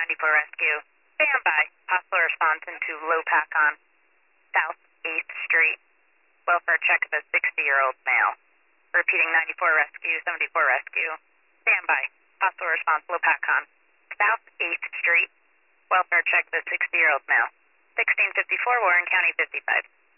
94 Rescue. Stand by. Possible response into Lopac on South 8th Street. Welfare check of a 60-year-old male. Repeating 94 Rescue, 74 Rescue. Stand by. Possible response Lopac on South 8th Street. Welfare check of a 60-year-old male. 1654 Warren County 55.